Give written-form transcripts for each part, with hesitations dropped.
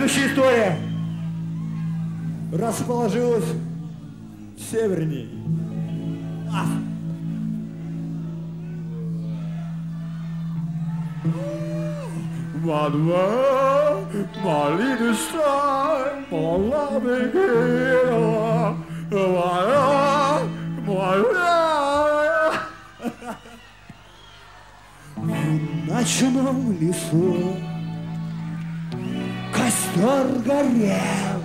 Следующая история расположилась северней. Мадва, малины стай, полами гила, моя. В ночном лесу костер горел,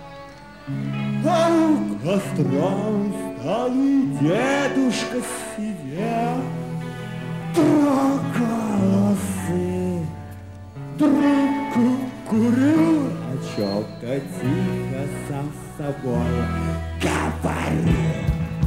а у костра усталый дедушка сидел. Троколосы трубку курил, о чем-то тихо сам с собой говорил.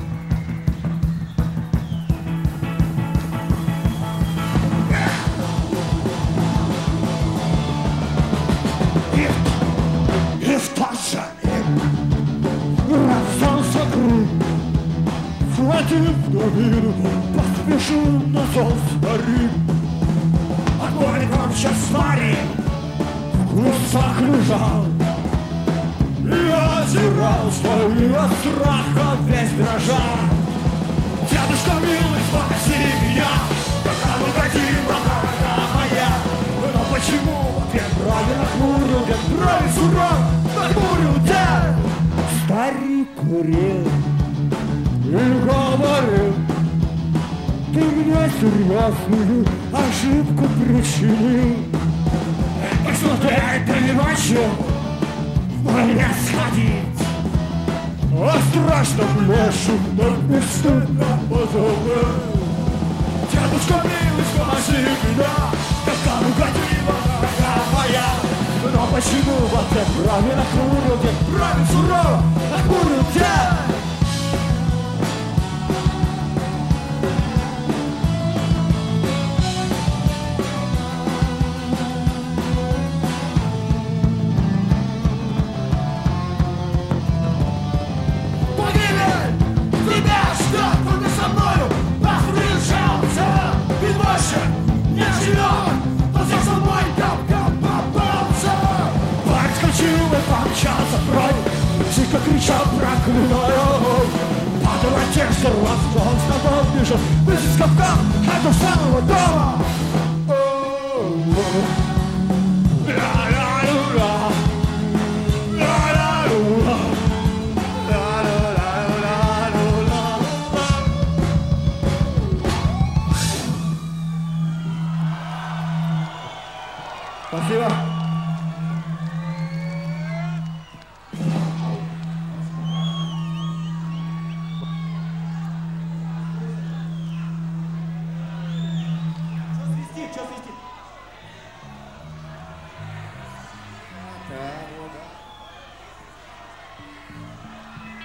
И в тот же миг раздался крик. Схватив дубину, поспешил на зов старик. Огонь громче свари в кустах лежал и озирался, и от страха весь дрожал. Дедушка милый, спаси меня, пока угодила дорога моя. Но почему дед брови нахмурил, дед брови суров нахмурил дед? Старик курил и говорил: ты мне серьезную ошибку причинил. Посмотри, ты ночью в мой лес ходить, о страшном лешу, но бесстыдно позабыл. Дедушка милый, спаси меня, когда угодила дорога моя. Но почему в ответ брови нахмурил дед, брови сурово нахмурил дед? Помчался прочь, дико крича проклинаю. Падал отец, он с тобой бежал, без скобка, до самого дома. Спасибо.